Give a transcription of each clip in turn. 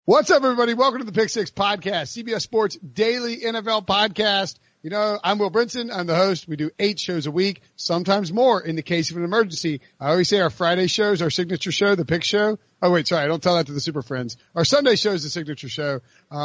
What's up, everybody? Welcome to the Pick Six Podcast, CBS Sports Daily NFL Podcast. You know, I'm Will Brinson. I'm the host. We do 8 shows a week, sometimes more in the case of an emergency. I always say our Friday shows, our signature show, the Pick Show. Oh, wait, sorry. Don't tell that to the Super Friends. Our Sunday show is the signature show.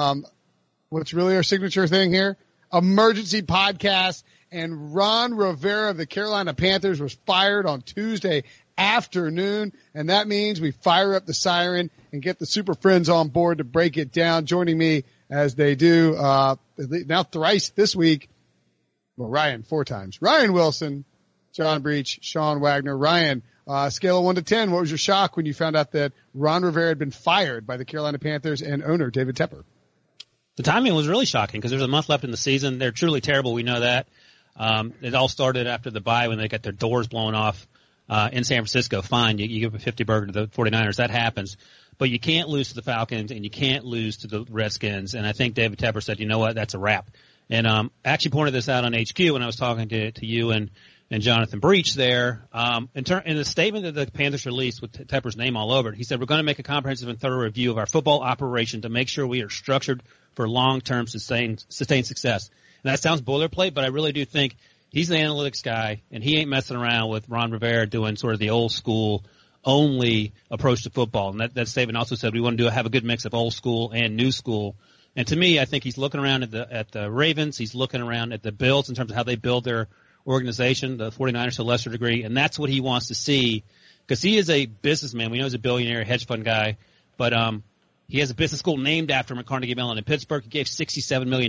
What's really our signature thing here? Emergency podcast. And Ron Rivera of the Carolina Panthers was fired on Tuesday afternoon, and that means we fire up the siren and get the Super Friends on board to break it down. Joining me as they do now thrice this week, well, Ryan 4 times. Ryan Wilson, John Breach, Sean Wagner. Ryan, scale of 1 to 10, what was your shock when you found out that Ron Rivera had been fired by the Carolina Panthers and owner David Tepper? The timing was really shocking because there's a month left in the season. They're truly terrible. We know that. It all started after the bye when they got their doors blown off in San Francisco. Fine, you give a 50 burger to the 49ers. That happens. But you can't lose to the Falcons and you can't lose to the Redskins. And I think David Tepper said, you know what, that's a wrap. And I actually pointed this out on HQ when I was talking to you and Jonathan Breach there. In the statement that the Panthers released with Tepper's name all over it, he said, we're going to make a comprehensive and thorough review of our football operation to make sure we are structured for long-term sustained success. And that sounds boilerplate, but I really do think he's the analytics guy, and he ain't messing around with Ron Rivera doing sort of the old school only approach to football. And that statement also said we want to have a good mix of old school and new school. And to me, I think he's looking around at the Ravens. He's looking around at the Bills in terms of how they build their organization, the 49ers to a lesser degree, and that's what he wants to see because he is a businessman. We know he's a billionaire, hedge fund guy, but he has a business school named after him at Carnegie Mellon in Pittsburgh. He gave $67 million.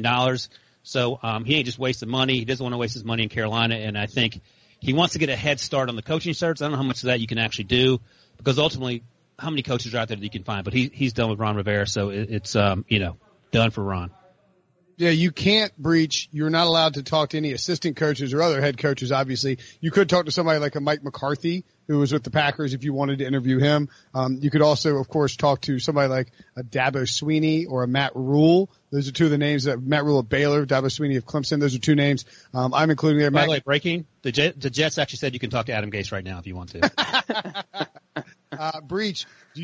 So he ain't just wasting money. He doesn't want to waste his money in Carolina, and I think he wants to get a head start on the coaching search. I don't know how much of that you can actually do because ultimately how many coaches are out there that you can find. But he's done with Ron Rivera, so it's done for Ron. Yeah, you can't breach. You're not allowed to talk to any assistant coaches or other head coaches, obviously. You could talk to somebody like a Mike McCarthy, who was with the Packers, if you wanted to interview him. You could also, of course, talk to somebody like a Dabo Sweeney or a Matt Rule. Those are 2 of the names that Matt Rule of Baylor, Dabo Sweeney of Clemson. Those are 2 names. I'm including there. By the way, breaking. The Jets actually said you can talk to Adam Gase right now if you want to. Breach, do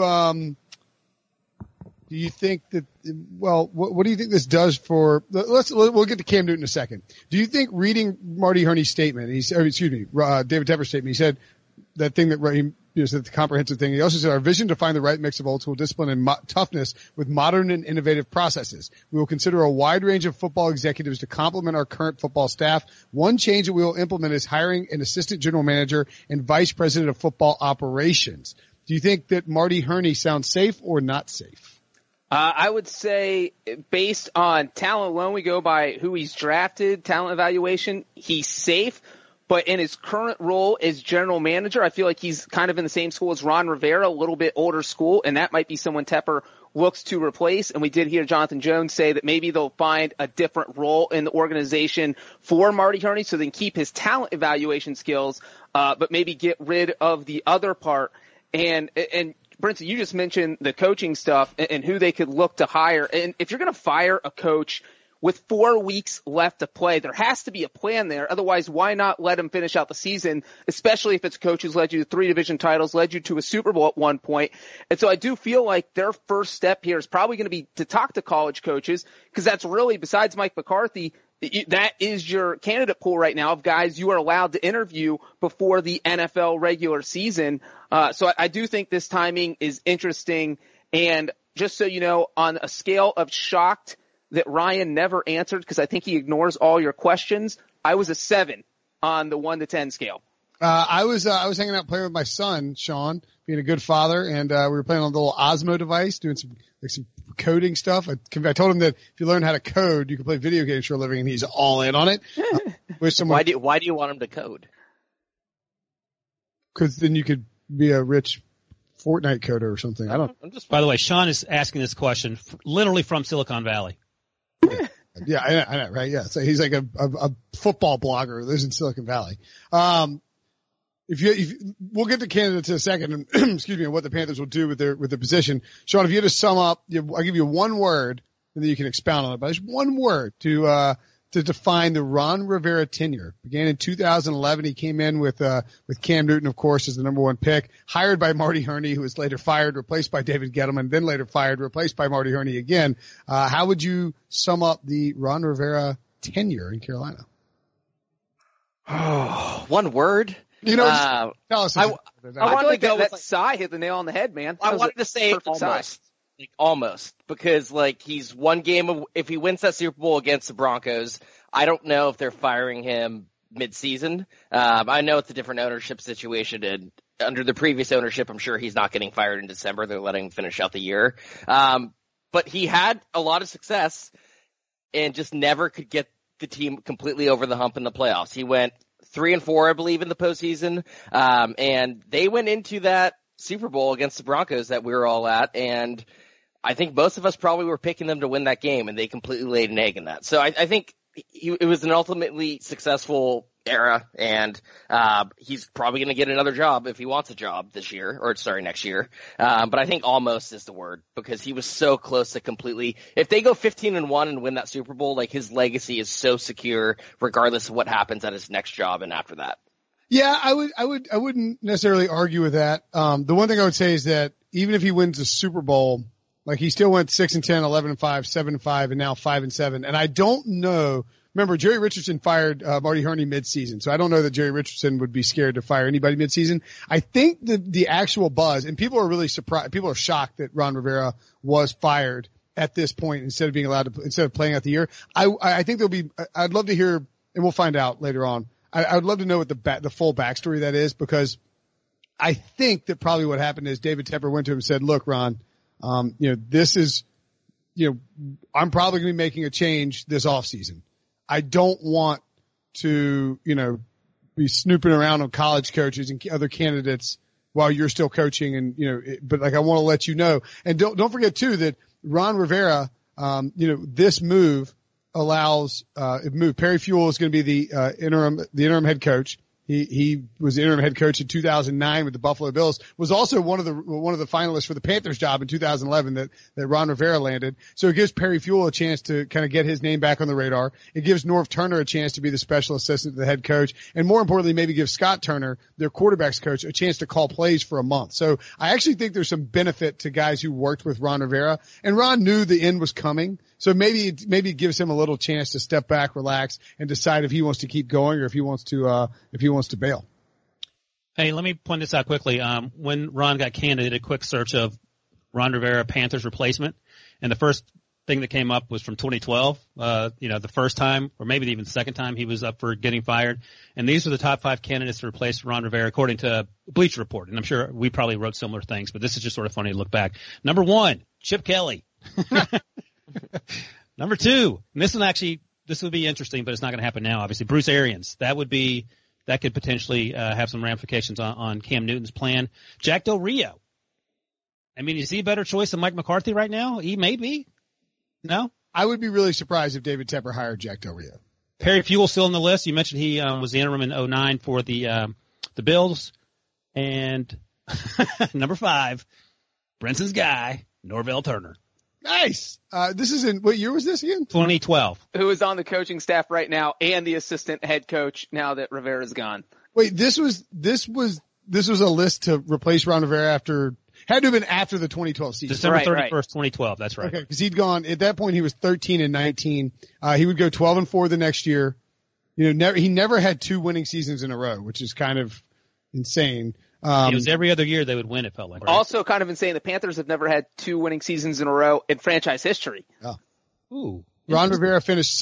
you think that, well, what do you think this does for, we'll get to Cam Newton in a second. Do you think reading Marty Hurney's statement, David Tepper's statement, he said that thing that he said the comprehensive thing. He also said our vision to find the right mix of old school discipline and toughness with modern and innovative processes. We will consider a wide range of football executives to complement our current football staff. One change that we will implement is hiring an assistant general manager and vice president of football operations. Do you think that Marty Hurney sounds safe or not safe? I would say based on talent alone, we go by who he's drafted, talent evaluation, he's safe. But in his current role as general manager, I feel like he's kind of in the same school as Ron Rivera, a little bit older school, and that might be someone Tepper looks to replace. And we did hear Jonathan Jones say that maybe they'll find a different role in the organization for Marty Hurney so they can keep his talent evaluation skills, but maybe get rid of the other part. And Brinson, you just mentioned the coaching stuff and who they could look to hire. And if you're going to fire a coach with 4 weeks left to play, there has to be a plan there. Otherwise, why not let him finish out the season, especially if it's a coach who's led you to 3 division titles, led you to a Super Bowl at one point. And so I do feel like their first step here is probably going to be to talk to college coaches because that's really, besides Mike McCarthy, that is your candidate pool right now of guys you are allowed to interview before the NFL regular season. So I do think this timing is interesting. And just so you know, on a scale of shocked that Ryan never answered because I think he ignores all your questions, I was a 7 on the 1 to 10 scale. I was hanging out playing with my son, Sean, being a good father, and we were playing on the little Osmo device, doing some coding stuff. I told him that if you learn how to code, you can play video games for a living, and he's all in on it. Why do you want him to code? Because then you could be a rich Fortnite coder or something. I don't. By the way, Sean is asking this question literally from Silicon Valley. Yeah, I know, right? Yeah, so he's like a football blogger who lives in Silicon Valley. We'll get to candidates in a second, and excuse me, and what the Panthers will do with their position. Sean, if you had to sum up, I'll give you one word, and then you can expound on it. But just one word to to define the Ron Rivera tenure. Began in 2011. He came in with Cam Newton, of course, as the number one pick, hired by Marty Hurney, who was later fired, replaced by David Gettleman, then later fired, replaced by Marty Hurney again. How would you sum up the Ron Rivera tenure in Carolina? Oh, one word. Tell us. I wanted to go with Cy hit the nail on the head, man. I wanted to say almost, because he's one game if he wins that Super Bowl against the Broncos, I don't know if they're firing him mid-season. I know it's a different ownership situation, and under the previous ownership, I'm sure he's not getting fired in December. They're letting him finish out the year. But he had a lot of success and just never could get the team completely over the hump in the playoffs. He went 3-4, I believe, in the postseason. And they went into that Super Bowl against the Broncos that we were all at. And I think most of us probably were picking them to win that game, and they completely laid an egg in that. So I think it was an ultimately successful era, and he's probably going to get another job if he wants a job next year. But I think almost is the word, because he was so close to completely. If they go 15-1 and win that Super Bowl, his legacy is so secure, regardless of what happens at his next job and after that. Yeah, I wouldn't necessarily argue with that. The one thing I would say is that even if he wins the Super Bowl, he still went 6-10, 11-5, 7-5, and now 5-7. And I don't know. Remember, Jerry Richardson fired Marty Hurney mid-season, so I don't know that Jerry Richardson would be scared to fire anybody mid-season. I think the actual buzz, and people are really surprised, people are shocked that Ron Rivera was fired at this point instead of playing out the year. I think I'd love to hear, and we'll find out later on. I would love to know what the full backstory of that is, because I think that probably what happened is David Tepper went to him and said, "Look, Ron, this is, I'm probably going to be making a change this offseason. I don't want to, be snooping around on college coaches and other candidates while you're still coaching, and but I want to let you know." And don't forget too that Ron Rivera, this move allows Perry Fewell is going to be the interim head coach. He was the interim head coach in 2009 with the Buffalo Bills, was also one of the finalists for the Panthers job in 2011 that Ron Rivera landed. So it gives Perry Fewell a chance to kind of get his name back on the radar. It gives Norv Turner a chance to be the special assistant to the head coach. And more importantly, maybe give Scott Turner, their quarterbacks coach, a chance to call plays for a month. So I actually think there's some benefit to guys who worked with Ron Rivera. And Ron knew the end was coming. So maybe it gives him a little chance to step back, relax, and decide if he wants to keep going or if he wants to bail. Hey, let me point this out quickly. When Ron got canned, I did a quick search of Ron Rivera Panthers replacement, and the first thing that came up was from 2012. The first time, or maybe even the second time, he was up for getting fired. And these are the top 5 candidates to replace Ron Rivera, according to Bleacher Report. And I'm sure we probably wrote similar things, but this is just sort of funny to look back. Number 1, Chip Kelly. Number 2, and this would be interesting, but it's not going to happen now. Obviously, Bruce Arians. That could potentially have some ramifications on Cam Newton's plan. Jack Del Rio. I mean, is he a better choice than Mike McCarthy right now? He may be. No? I would be really surprised if David Tepper hired Jack Del Rio. Perry Fewell still on the list. You mentioned he was the interim in 2009 for the Bills. And number 5, Brinson's guy, Norvell Turner. Nice. This is in, what year was this again? 2012. Who is on the coaching staff right now and the assistant head coach now that Rivera's gone. Wait, this was a list to replace Ron Rivera had to have been after the 2012 season. December 31st, 2012. That's right. Okay, because he'd gone, at that point he was 13-19. He would go 12-4 the next year. He never had 2 winning seasons in a row, which is kind of insane. It was every other year they would win, it felt like. Right? Also kind of insane, the Panthers have never had 2 winning seasons in a row in franchise history. Oh. Ooh. Ron Rivera finished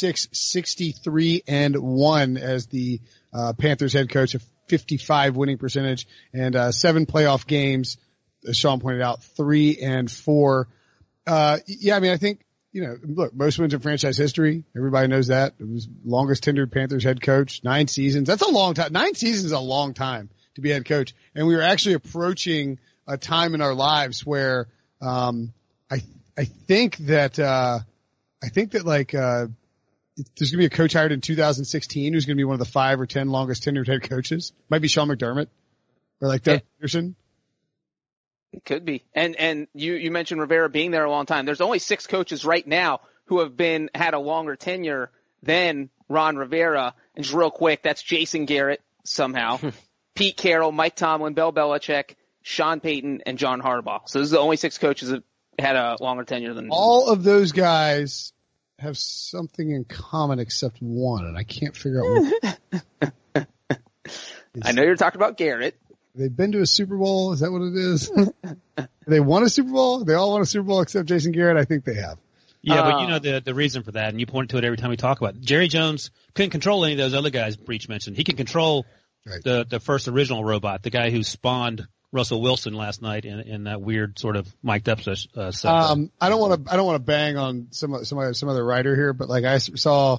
76-63-1 as the Panthers head coach, a 55 winning percentage, and 7 playoff games, as Sean pointed out, 3-4. I mean, I think, look, most wins in franchise history. Everybody knows that. It was longest tenured Panthers head coach, 9 seasons. That's a long time. 9 seasons is a long time to be head coach. And we were actually approaching a time in our lives where, I think that there's going to be a coach hired in 2016 who's going to be one of the 5 or 10 longest tenured head coaches. Might be Sean McDermott or Doug Peterson. It could be. And you mentioned Rivera being there a long time. There's only 6 coaches right now who have had a longer tenure then Ron Rivera, and just real quick, that's Jason Garrett somehow, Pete Carroll, Mike Tomlin, Bill Belichick, Sean Payton, and John Harbaugh. So this is the only 6 coaches that had a longer tenure than all of those guys have something in common except one, and I can't figure out what. I know you're talking about Garrett. They've been to a Super Bowl. Is that what it is? They won a Super Bowl? They all won a Super Bowl except Jason Garrett? I think they have. Yeah, but you know the reason for that, and you point to it every time we talk about it. Jerry Jones couldn't control any of those other guys Breach mentioned. He can control the first original robot, the guy who spawned Russell Wilson last night in that weird sort of mic'd up set. I don't want to bang on some other writer here, but like I saw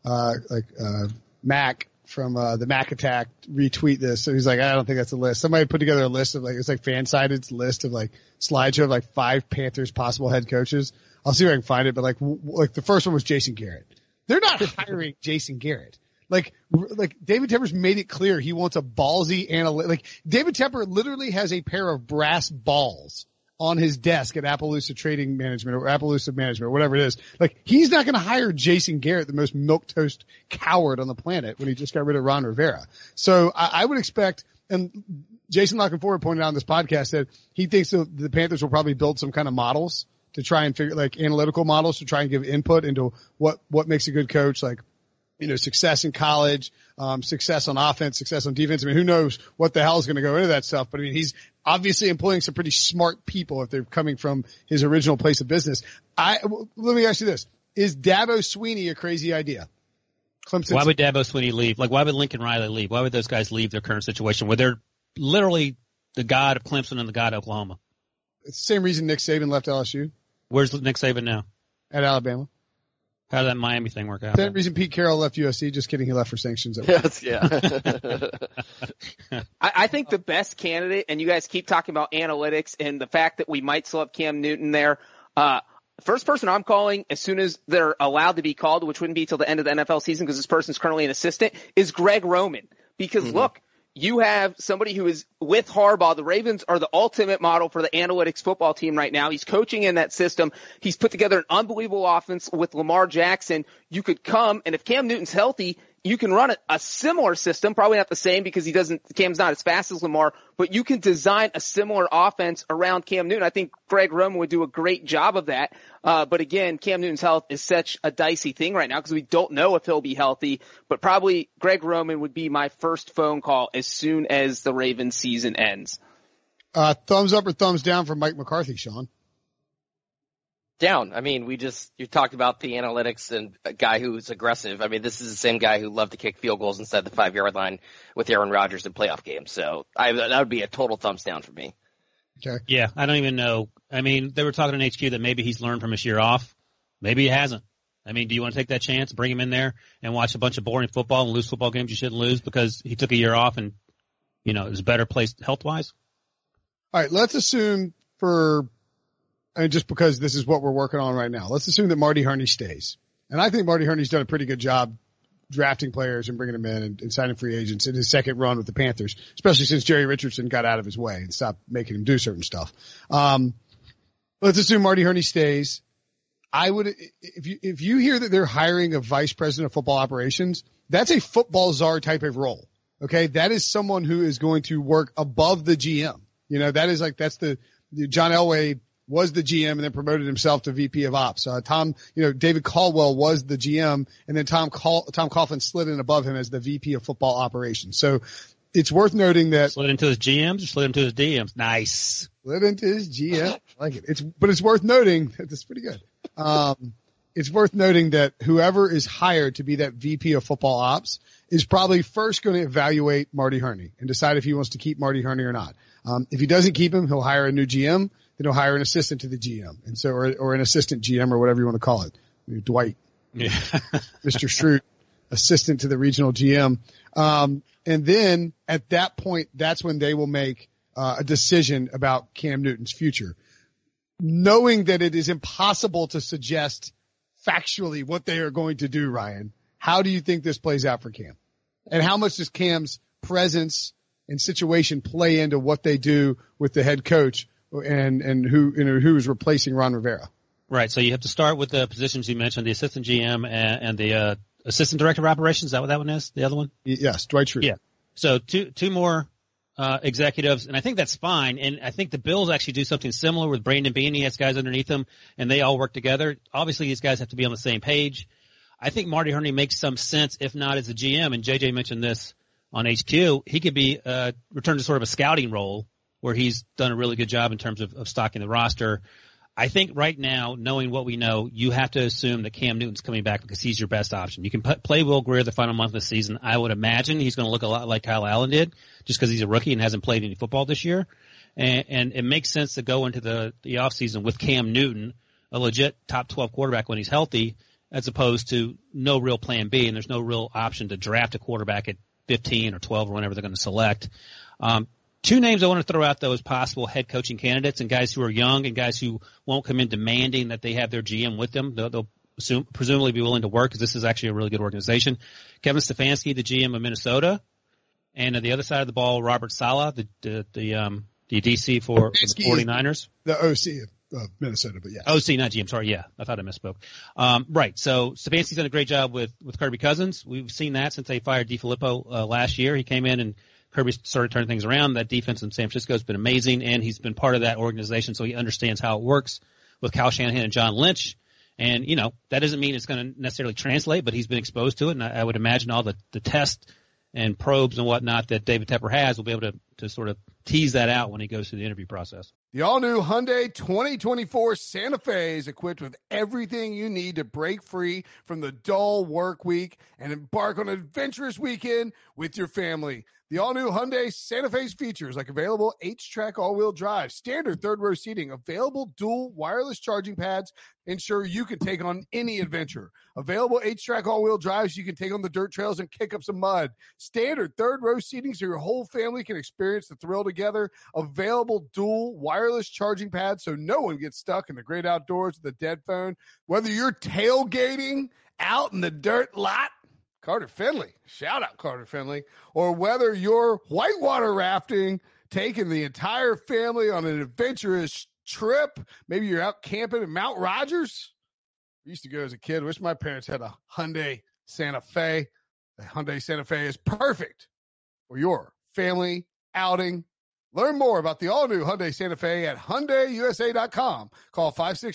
Mac from the Mac Attack retweet this. So he's like, I don't think that's a list. Somebody put together a list of like, it's like fan-sided list of like slideshow of like 5 Panthers possible head coaches. I'll see if I can find it, but like the first one was Jason Garrett. They're not hiring Jason Garrett. Like David Tepper's made it clear he wants a ballsy analytic. Like David Tepper literally has a pair of brass balls on his desk at Appaloosa Trading Management or Appaloosa Management, or whatever it is. Like he's not going to hire Jason Garrett, the most milquetoast coward on the planet, when he just got rid of Ron Rivera. So I would expect, and Jason Lockenford pointed out on this podcast that he thinks the Panthers will probably build some kind of models to try and figure, like analytical models to try and give input into what makes a good coach, like, you know, success in college, success on offense, success on defense. I mean, who knows what the hell is going to go into that stuff, but I mean, he's obviously employing some pretty smart people if they're coming from his original place of business. Let me ask you this. Is Dabo Swinney a crazy idea? Clemson. Why would Dabo Swinney leave? Like, why would Lincoln Riley leave? Why would those guys leave their current situation where they're literally the god of Clemson and the god of Oklahoma? It's the same reason Nick Saban left LSU. Where's Nick Saban now? At Alabama. How did that Miami thing work out? Same reason Pete Carroll left USC. Just kidding. He left for sanctions. Yes, yeah. I think the best candidate, and you guys keep talking about analytics and the fact that we might still have Cam Newton there. First person I'm calling as soon as they're allowed to be called, which wouldn't be till the end of the NFL season because this person's currently an assistant, is Greg Roman. Because look, you have somebody who is with Harbaugh. The Ravens are the ultimate model for the analytics football team right now. He's coaching in that system. He's put together an unbelievable offense with Lamar Jackson. You could come, and if Cam Newton's healthy, you can run a similar system, probably not the same because Cam's not as fast as Lamar, but you can design a similar offense around Cam Newton. I think Greg Roman would do a great job of that. But again, Cam Newton's health is such a dicey thing right now because we don't know if he'll be healthy, but probably Greg Roman would be my first phone call as soon as the Ravens season ends. Thumbs up or thumbs down for Mike McCarthy, Sean? Down. I mean, you talked about the analytics and a guy who's aggressive. I mean, this is the same guy who loved to kick field goals inside the 5-yard line with Aaron Rodgers in playoff games. So that would be a total thumbs down for me. Okay. Yeah, I don't even know. I mean, they were talking in HQ that maybe he's learned from his year off. Maybe he hasn't. I mean, do you want to take that chance, bring him in there and watch a bunch of boring football and lose football games you shouldn't lose because he took a year off and, you know, is better placed health-wise? All right, let's assume just because this is what we're working on right now, let's assume that Marty Hurney stays. And I think Marty Hurney's done a pretty good job drafting players and bringing them in and signing free agents in his second run with the Panthers, especially since Jerry Richardson got out of his way and stopped making him do certain stuff. Let's assume Marty Hurney stays. I would, if you hear that they're hiring a vice president of football operations, that's a football czar type of role. Okay. That is someone who is going to work above the GM. You know, that is like, that's the John Elway was the GM and then promoted himself to VP of Ops. David Caldwell was the GM and then Tom Coughlin slid in above him as the VP of football operations. So it's worth noting that slid into his GMs or slid into his DMs. Nice. Slid into his GM. I like it. But it's worth noting that it's pretty good. It's worth noting that whoever is hired to be that VP of football ops is probably first going to evaluate Marty Hurney and decide if he wants to keep Marty Hurney or not. If he doesn't keep him, he'll hire a new GM. Then he'll hire an assistant to the GM, and so or an assistant GM or whatever you want to call it. Dwight, yeah. Mr. Schrute, assistant to the regional GM. And then at that point, that's when they will make a decision about Cam Newton's future, knowing that it is impossible to suggest factually what they are going to do. Ryan, how do you think this plays out for Cam, and how much does Cam's presence and situation play into what they do with the head coach? And who is replacing Ron Rivera? Right. So you have to start with the positions you mentioned, the assistant GM and the assistant director of operations. Is that what that one is? The other one? Yes, Dwight Schrute. Yeah. So two more executives, and I think that's fine. And I think the Bills actually do something similar with Brandon Beane. He has guys underneath him, and they all work together. Obviously, these guys have to be on the same page. I think Marty Hurney makes some sense, if not as a GM, and JJ mentioned this on HQ, he could be returned to sort of a scouting role where he's done a really good job in terms of stocking the roster. I think right now, knowing what we know, you have to assume that Cam Newton's coming back because he's your best option. You can play Will Grier the final month of the season. I would imagine he's going to look a lot like Kyle Allen did just because he's a rookie and hasn't played any football this year. And it makes sense to go into the offseason with Cam Newton, a legit top 12 quarterback when he's healthy, as opposed to no real plan B, and there's no real option to draft a quarterback at 15 or 12 or whenever they're going to select. Two names I want to throw out, though, as possible head coaching candidates and guys who are young and guys who won't come in demanding that they have their GM with them. They'll presumably be willing to work because this is actually a really good organization. Kevin Stefanski, the GM of Minnesota, and on the other side of the ball, Robert Saleh, the DC for the 49ers. The OC of Minnesota, but yes. OC, not GM. Sorry, yeah. I thought I misspoke. Right. So Stefanski's done a great job with Kirby Cousins. We've seen that since they fired DeFilippo last year. He came in and Kirby started turning things around. That defense in San Francisco has been amazing, and he's been part of that organization, so he understands how it works with Kyle Shanahan and John Lynch. And, that doesn't mean it's going to necessarily translate, but he's been exposed to it, and I would imagine all the tests and probes and whatnot that David Tepper has will be able to sort of tease that out when he goes through the interview process. The all-new Hyundai 2024 Santa Fe is equipped with everything you need to break free from the dull work week and embark on an adventurous weekend with your family. The all-new Hyundai Santa Fe's features like available H-Track all-wheel drive, standard third-row seating, available dual wireless charging pads, ensure you can take on any adventure. Available H-Track all-wheel drives so you can take on the dirt trails and kick up some mud. Standard third-row seating so your whole family can experience the thrill together. Available dual wireless charging pads so no one gets stuck in the great outdoors with a dead phone. Whether you're tailgating out in the dirt lot, Carter Finley, shout out Carter Finley, or whether you're whitewater rafting, taking the entire family on an adventurous trip, maybe you're out camping at Mount Rogers. I used to go as a kid. Wish my parents had a Hyundai Santa Fe. The Hyundai Santa Fe is perfect for your family outing. Learn more about the all-new Hyundai Santa Fe at HyundaiUSA.com. Call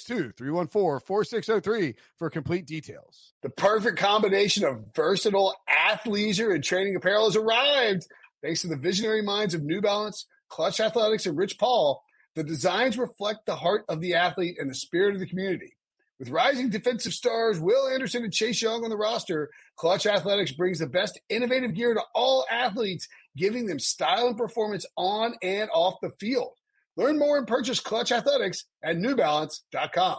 562-314-4603 for complete details. The perfect combination of versatile athleisure and training apparel has arrived. Thanks to the visionary minds of New Balance, Clutch Athletics, and Rich Paul, the designs reflect the heart of the athlete and the spirit of the community. With rising defensive stars Will Anderson and Chase Young on the roster, Clutch Athletics brings the best innovative gear to all athletes, giving them style and performance on and off the field. Learn more and purchase Clutch Athletics at NewBalance.com.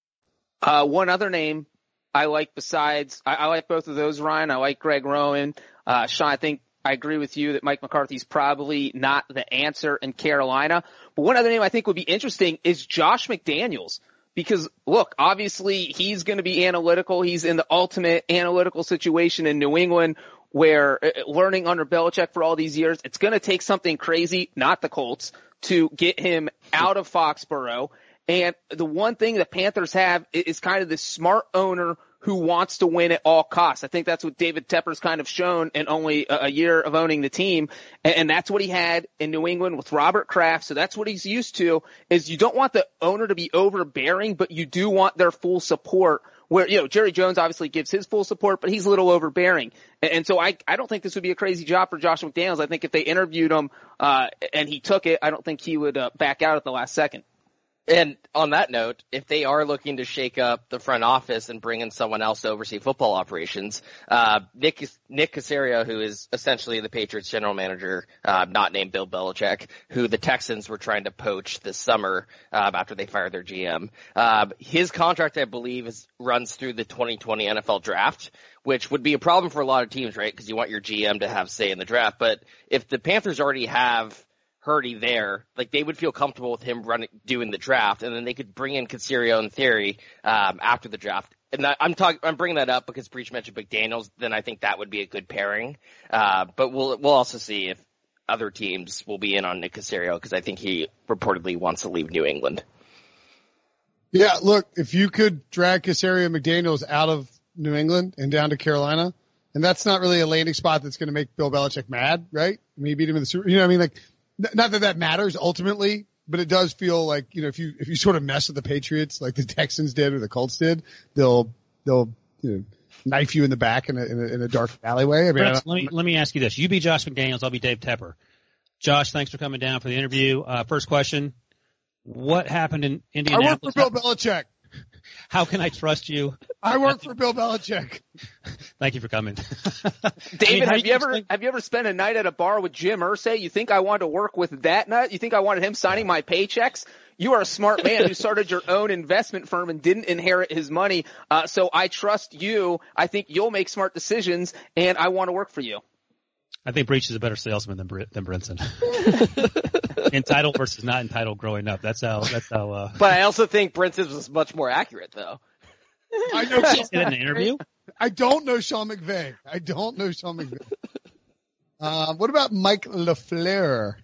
One other name I like besides – I like both of those, Ryan. I like Greg Roman. Sean, I think I agree with you that Mike McCarthy's probably not the answer in Carolina. But one other name I think would be interesting is Josh McDaniels. Because, look, obviously he's going to be analytical. He's in the ultimate analytical situation in New England where learning under Belichick for all these years, it's going to take something crazy, not the Colts, to get him out of Foxborough. And the one thing the Panthers have is kind of this smart owner who wants to win at all costs. I think that's what David Tepper's kind of shown in only a year of owning the team. And that's what he had in New England with Robert Kraft. So that's what he's used to, is you don't want the owner to be overbearing, but you do want their full support where, Jerry Jones obviously gives his full support, but he's a little overbearing. And so I don't think this would be a crazy job for Josh McDaniels. I think if they interviewed him, and he took it, I don't think he would back out at the last second. And on that note, if they are looking to shake up the front office and bring in someone else to oversee football operations, Nick Caserio, who is essentially the Patriots general manager, not named Bill Belichick, who the Texans were trying to poach this summer after they fired their GM. His contract, I believe, runs through the 2020 NFL draft, which would be a problem for a lot of teams, right? Because you want your GM to have say in the draft. But if the Panthers already have Hurdy there, like they would feel comfortable with him doing the draft, and then they could bring in Caserio in theory after the draft. And I'm bringing that up because Breach mentioned McDaniels. Then I think that would be a good pairing. But we'll also see if other teams will be in on Nick Caserio because I think he reportedly wants to leave New England. Yeah, look, if you could drag Caserio and McDaniels out of New England and down to Carolina. And that's not really a landing spot that's going to make Bill Belichick mad, right? I mean, he beat him in the Super, what I mean? Like, not that matters ultimately, but it does feel like, if you sort of mess with the Patriots like the Texans did or the Colts did, they'll knife you in the back in a dark alleyway. I mean, let me ask you this. You be Josh McDaniels, I'll be Dave Tepper. Josh, thanks for coming down for the interview. First question. What happened in Indianapolis? I work for Bill Belichick. How can I trust you? I work for Bill Belichick. Thank you for coming. David, have you ever spent a night at a bar with Jim Irsay? You think I wanted to work with that nut? You think I wanted him signing my paychecks? You are a smart man who started your own investment firm and didn't inherit his money. So I trust you. I think you'll make smart decisions, and I want to work for you. I think Breach is a better salesman than Brinson. Entitled versus not entitled growing up. That's how. But I also think Brinson was much more accurate, though. I know. He said in an interview. I don't know Sean McVay. What about Mike LaFleur?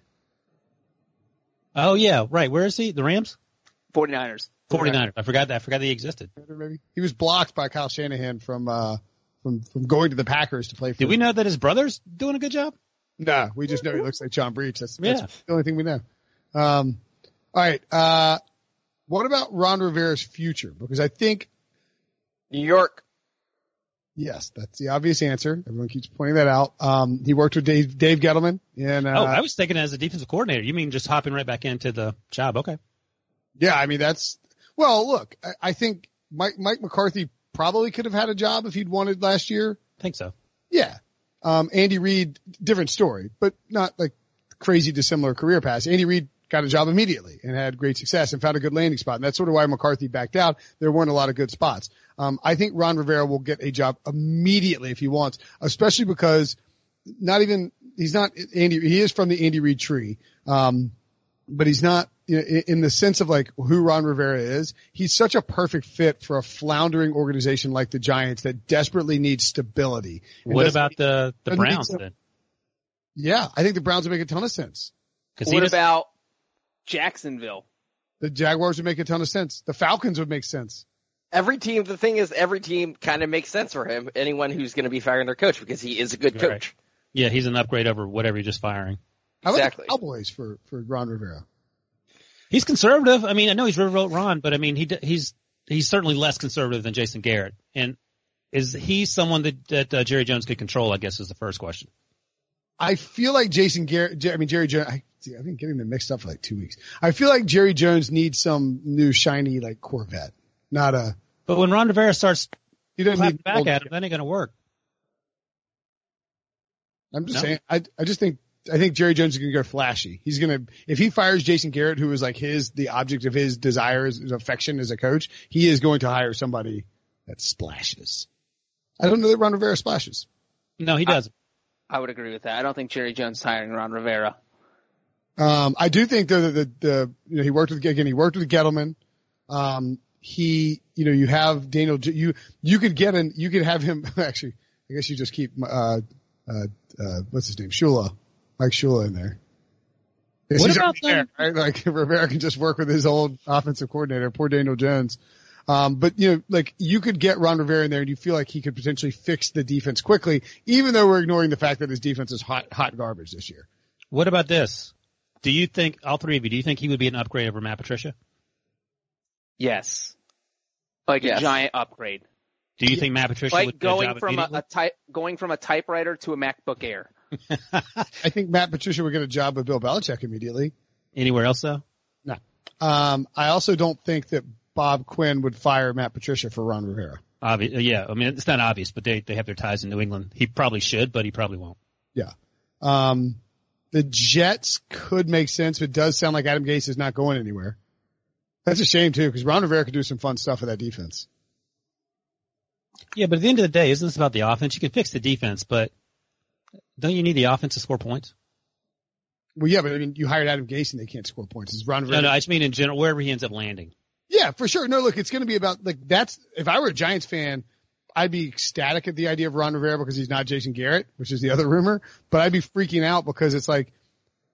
Oh yeah, right. Where is he? The Rams? 49ers. 49ers. I forgot that he existed. Maybe. He was blocked by Kyle Shanahan from going to the Packers to play for. Did we know that his brother's doing a good job? No, we just know he looks like John Breach. That's the only thing we know. All right. What about Ron Rivera's future? Because I think New York. Yes, that's the obvious answer. Everyone keeps pointing that out. He worked with Dave Gettleman. And, I was thinking as a defensive coordinator. You mean just hopping right back into the job? Okay. Yeah, I mean look, I think Mike McCarthy probably could have had a job if he'd wanted last year. I think so. Yeah. Andy Reid, different story, but not like crazy dissimilar career paths. Andy Reid got a job immediately and had great success and found a good landing spot. And that's sort of why McCarthy backed out. There weren't a lot of good spots. I think Ron Rivera will get a job immediately if he wants, especially because he is from the Andy Reid tree. But he's not, in the sense of like who Ron Rivera is, he's such a perfect fit for a floundering organization like the Giants that desperately needs stability. What about the Browns then? Yeah, I think the Browns would make a ton of sense. What about Jacksonville? The Jaguars would make a ton of sense. The Falcons would make sense. Every team kind of makes sense for him. Anyone who's going to be firing their coach because he is a good coach. Right. Yeah, he's an upgrade over whatever you're just firing. How about the Cowboys for Ron Rivera? He's conservative. I mean, I know he's riverboat Ron, but I mean, he's certainly less conservative than Jason Garrett. And is he someone that Jerry Jones could control, I guess, is the first question. I feel like Jerry Jones, I've been getting them mixed up for like 2 weeks. I feel like Jerry Jones needs some new shiny like Corvette, but when Ron Rivera starts he doesn't need back at him, that ain't going to work. I'm just saying, I think Jerry Jones is going to go flashy. He's going to, if he fires Jason Garrett, who is like the object of his desires, his affection as a coach, he is going to hire somebody that splashes. I don't know that Ron Rivera splashes. No, he doesn't. I would agree with that. I don't think Jerry Jones is hiring Ron Rivera. I do think though that he worked with Gettleman. You have Daniel, you could have him actually, I guess you just keep, what's his name? Mike Shula in there. What about them? Right? Like Rivera can just work with his old offensive coordinator, poor Daniel Jones. But you could get Ron Rivera in there and you feel like he could potentially fix the defense quickly, even though we're ignoring the fact that his defense is hot garbage this year. What about this? Do you think, all three of you, do you think he would be an upgrade over Matt Patricia? Yes. A giant upgrade. Do you think Matt Patricia would going from a typewriter to a MacBook Air? I think Matt Patricia would get a job with Bill Belichick immediately. Anywhere else though? No. I also don't think that Bob Quinn would fire Matt Patricia for Ron Rivera. Yeah, I mean it's not obvious, but they have their ties in New England. He probably should, but he probably won't. Yeah. The Jets could make sense, but it does sound like Adam Gase is not going anywhere. That's a shame too, because Ron Rivera could do some fun stuff with that defense. Yeah, but at the end of the day, isn't this about the offense? You can fix the defense, but don't you need the offense to score points? Well, yeah, but I mean, you hired Adam Gase and they can't score points. Is Ron Rivera? No, I just mean in general, wherever he ends up landing. Yeah, for sure. No, look, it's going to be about if I were a Giants fan, I'd be ecstatic at the idea of Ron Rivera because he's not Jason Garrett, which is the other rumor, but I'd be freaking out because it's like,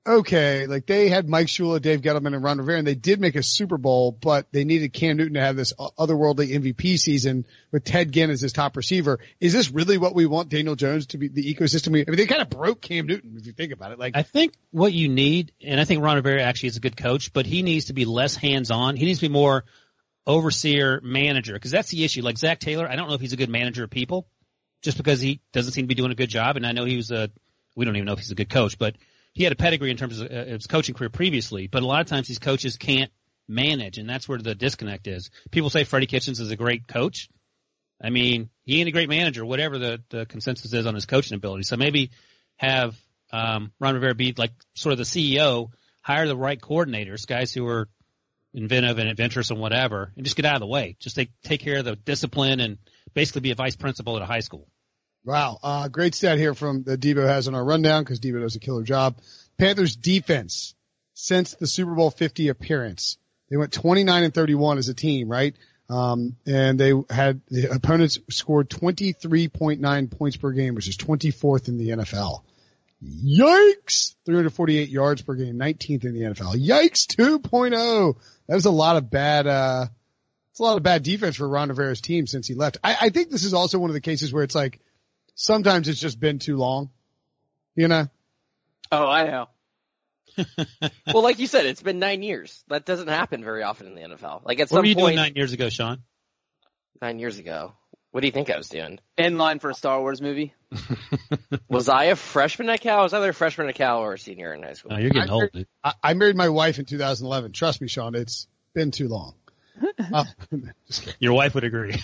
okay, like they had Mike Shula, Dave Gettleman, and Ron Rivera, and they did make a Super Bowl, but they needed Cam Newton to have this otherworldly MVP season with Ted Ginn as his top receiver. Is this really what we want Daniel Jones to be, the ecosystem? I mean, they kind of broke Cam Newton if you think about it. Like, I think what you need, and I think Ron Rivera actually is a good coach, but he needs to be less hands-on. He needs to be more overseer, manager, because that's the issue. Like Zach Taylor, I don't know if he's a good manager of people, just because he doesn't seem to be doing a good job. And I know we don't even know if he's a good coach, but he had a pedigree in terms of his coaching career previously. But a lot of times these coaches can't manage, and that's where the disconnect is. People say Freddie Kitchens is a great coach. I mean, he ain't a great manager, whatever the consensus is on his coaching ability. So maybe have Ron Rivera be like sort of the CEO, hire the right coordinators, guys who are inventive and adventurous and whatever, and just get out of the way. Just take care of the discipline and basically be a vice principal at a high school. Wow. Great stat here from the Debo has on our rundown, because Debo does a killer job. Panthers defense since the Super Bowl 50 appearance, they went 29-31 as a team, right? And the opponents scored 23.9 points per game, which is 24th in the NFL. Yikes! 348 yards per game, 19th in the NFL. Yikes 2.0. That was a lot of bad, it's a lot of bad defense for Ron Rivera's team since he left. I think this is also one of the cases where it's like, sometimes it's just been too long, you know? Oh, I know. Well, like you said, it's been 9 years. That doesn't happen very often in the NFL. Like at some What were you point, doing 9 years ago, Sean? 9 years ago. What do you think I was doing? In line for a Star Wars movie. Was I a freshman at Cal? I was either a freshman at Cal or a senior in high school. Oh, you're getting old, dude. I married my wife in 2011. Trust me, Sean, it's been too long. Your wife would agree.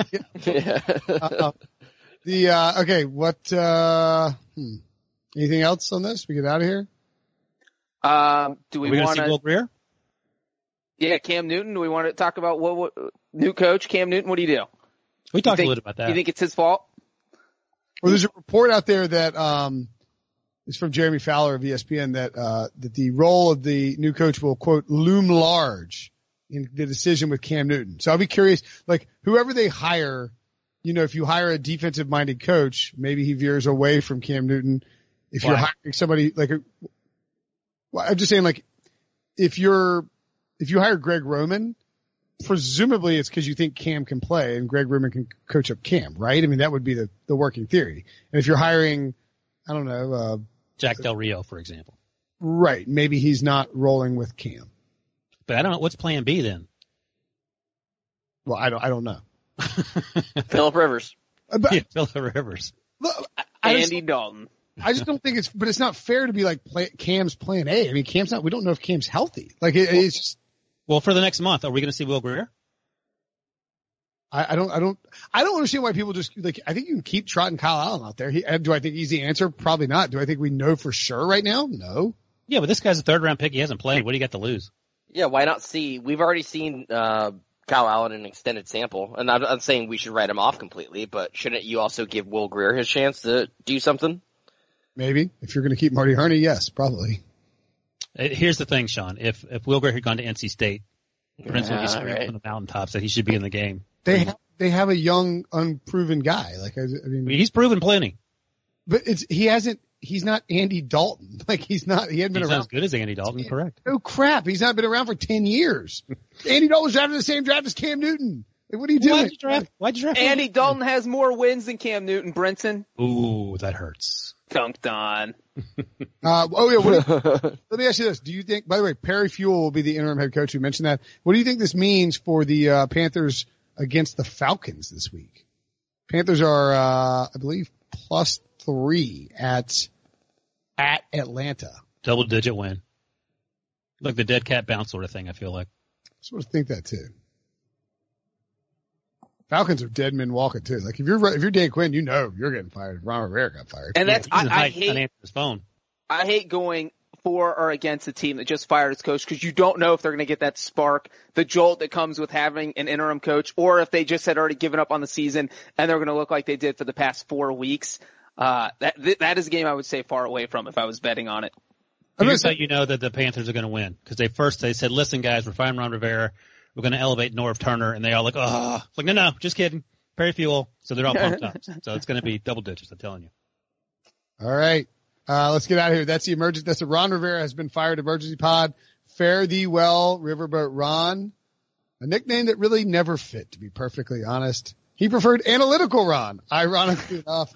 Okay, anything else on this? We get out of here? Do we want want to see Will Grier? Yeah, Cam Newton. Do we want to talk about what new coach Cam Newton? What do you do? We talked a little about that. You think it's his fault? Well, there's a report out there that is from Jeremy Fowler of ESPN that the role of the new coach will, quote, loom large in the decision with Cam Newton. So I'll be curious, like whoever they hire, you know, if you hire a defensive minded coach, maybe he veers away from Cam Newton. If you're hiring somebody like I'm just saying, like if you hire Greg Roman, presumably it's because you think Cam can play and Greg Roman can coach up Cam, right? I mean, that would be the working theory. And if you're hiring, I don't know, Jack Del Rio, for example. Right. Maybe he's not rolling with Cam. But I don't know. What's plan B then? Well, I don't know. Phillip Rivers. Phillip Rivers. Look, Andy Dalton. I just don't think it's not fair to be like Cam's plan A. I mean, we don't know if Cam's healthy. Like it's just. Well, for the next month, are we going to see Will Grier? I don't understand why people just like. I think you can keep trotting Kyle Allen out there. Do I think he's the answer? Probably not. Do I think we know for sure right now? No. Yeah, but this guy's a third-round pick. He hasn't played. What do you got to lose? Yeah, why not see? We've already seen Kyle Allen in an extended sample, and I'm not saying we should write him off completely, but shouldn't you also give Will Grier his chance to do something? Maybe. If you're going to keep Marty Herney, yes, probably. Here's the thing, Sean. If Will Grier had gone to NC State, Prince would be screaming from the mountaintops that he should be in the game. They have a young, unproven guy. Like I mean, he's proven plenty. But he's not Andy Dalton. Like he hadn't been around. He's as good as Andy Dalton, correct. Oh crap. He's not been around for 10 years. Andy Dalton was drafted in the same draft as Cam Newton. Like, what are you doing? Why'd you draft Andy Dalton has more wins than Cam Newton, Brinson. Ooh, that hurts. Dunked on. Let me ask you this. Do you think, by the way, Perry Fewell will be the interim head coach? You mentioned that. What do you think this means for the Panthers against the Falcons this week? Panthers are, I believe, +3 at Atlanta. Double-digit win. Like the dead cat bounce sort of thing, I feel like. I sort of think that, too. Falcons are dead men walking, too. Like, if you're Dan Quinn, you know you're getting fired. Ron Rivera got fired. And that's, I hate his phone. I hate going for or against a team that just fired its coach because you don't know if they're going to get that spark, the jolt that comes with having an interim coach, or if they just had already given up on the season and they're going to look like they did for the past 4 weeks. That is a game I would say far away from if I was betting on it. Here's how you know that the Panthers are going to win. Because they said, listen, guys, we're firing Ron Rivera. We're going to elevate Norv Turner. And they all like, oh. It's like, no, just kidding. Perry Fewell. So they're all pumped up. So it's going to be double digits, I'm telling you. All right. Let's get out of here. That's the Ron Rivera has been fired emergency pod. Fare thee well, Riverboat Ron. A nickname that really never fit, to be perfectly honest. He preferred Analytical Ron, ironically enough.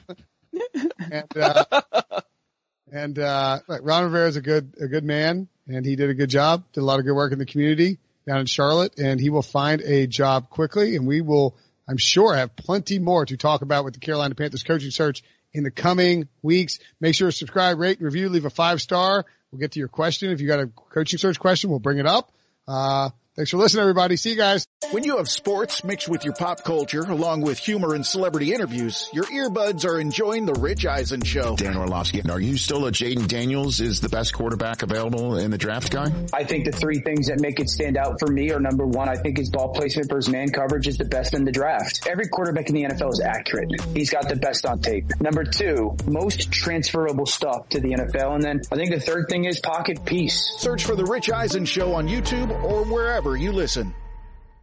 Ron Rivera is a good man, and he did a good job, did a lot of good work in the community down in Charlotte, and he will find a job quickly, and we will, I'm sure, have plenty more to talk about with the Carolina Panthers coaching search in the coming weeks. Make sure to subscribe, rate, and review, leave a 5-star. We'll get to your question. If you got a coaching search question, we'll bring it up. Thanks for listening, everybody. See you guys. When you have sports mixed with your pop culture, along with humor and celebrity interviews, your earbuds are enjoying The Rich Eisen Show. Dan Orlovsky, are you still a Jaden Daniels is the best quarterback available in the draft guy? I think the three things that make it stand out for me are, number one, I think his ball placement versus man coverage is the best in the draft. Every quarterback in the NFL is accurate. He's got the best on tape. Number two, most transferable stuff to the NFL. And then I think the third thing is pocket peace. Search for The Rich Eisen Show on YouTube or wherever you listen.